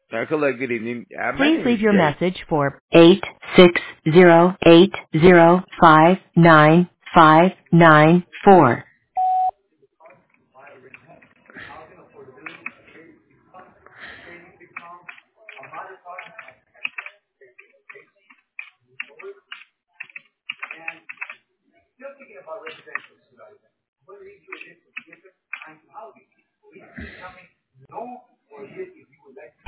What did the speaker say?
Hello, good evening. My Please name is leave your Jay. message for 86080599594.